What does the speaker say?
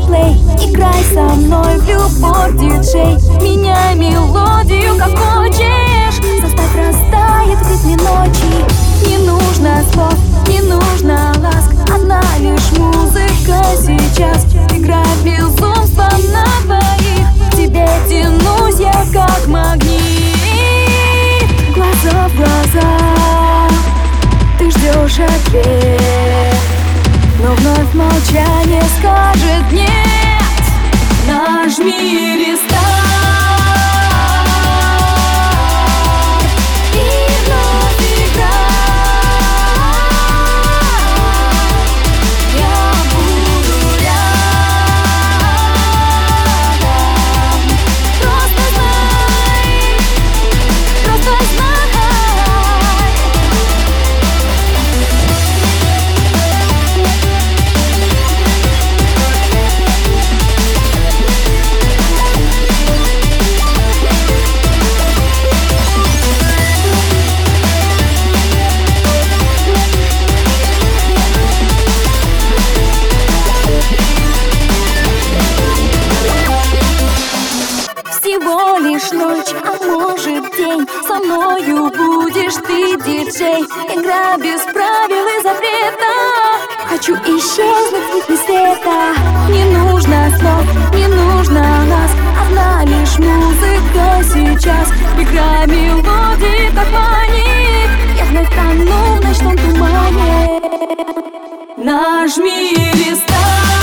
плей. Играй со мной в любовь, диджей. Меняй мелодию, как хочешь. Заставь растает в ритме ночи. Не нужно слов, не нужно ласк, одна лишь музыка сейчас. Играй безумство на двоих. К тебе тянусь я, как магнит. Глаза в глаза, ты ждешь ответ, но вновь молчание скажет нет. Нажми рестарт и вновь играй. Я буду рядом. Просто знай, просто знай. Всего лишь ночь, а может день. Со мною будешь ты, диджей. Игра без правил и запрета. Хочу исчезнуть в ритме света. Не нужно слов, не нужно нас, одна лишь музыка сейчас. Игра мелодии так манит. Я вновь тону в ночном тумане. Нажми рестарт.